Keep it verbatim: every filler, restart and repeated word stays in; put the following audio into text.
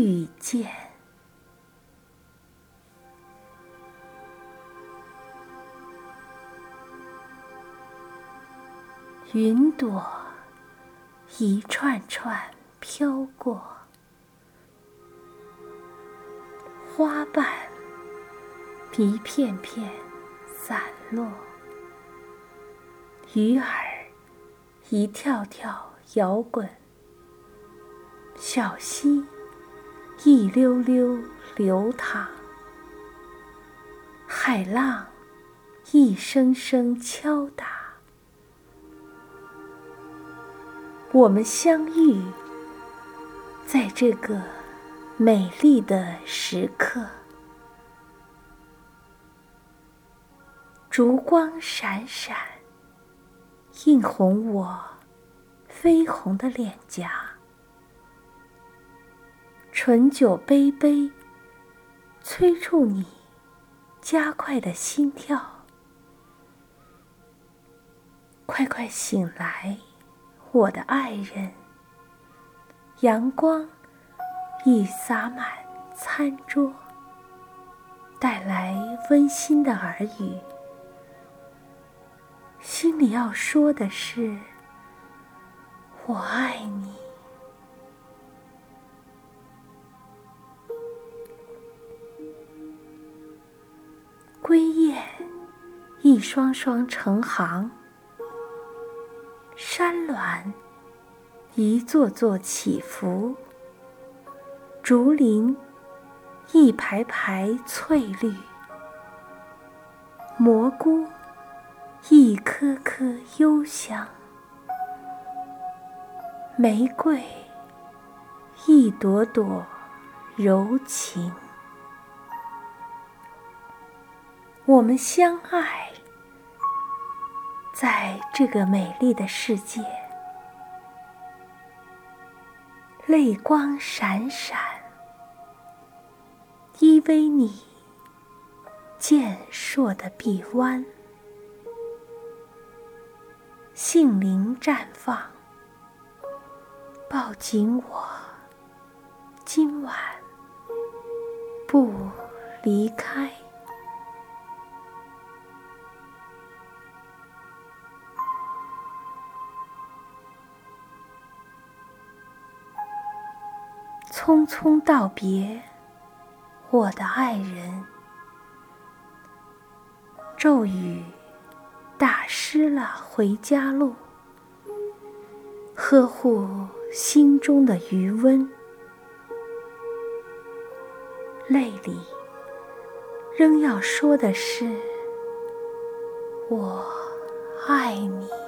遇见。云朵一串串飘过，花瓣一片片散落，鱼儿一跳跳摇滚，小溪一溜溜流淌，海浪一声声敲打。我们相遇在这个美丽的时刻，烛光闪闪，映红我绯红的脸颊，醇酒杯杯催促你加快的心跳。快快醒来，我的爱人，阳光已洒满餐桌，带来温馨的耳语。心里要说的是，我爱你。归雁一双双成行，山峦一座座起伏，竹林一排排翠绿，蘑菇一颗颗幽香，玫瑰一朵朵柔情。我们相爱在这个美丽的世界，泪光闪闪，依偎你健硕的臂弯，杏林绽放，抱紧我，今晚不离开。匆匆道别，我的爱人，骤雨打湿了回家路，呵护心中的余温，泪里仍要说的是，我爱你。